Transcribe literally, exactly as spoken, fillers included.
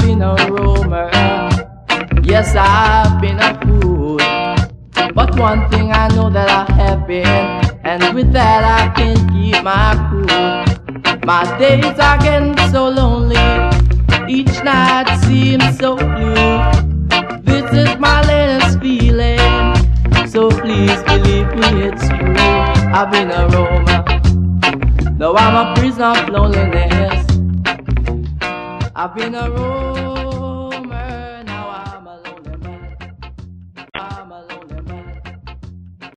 been a roamer. Yes, I've been a fool. But one thing I know that I have been, and with that I can keep my cool. My days are getting so lonely, each night seems so blue. This is my latest feeling, so please believe me, it's true. I've been a roamer, now I'm a prisoner of loneliness. I've been a roamer.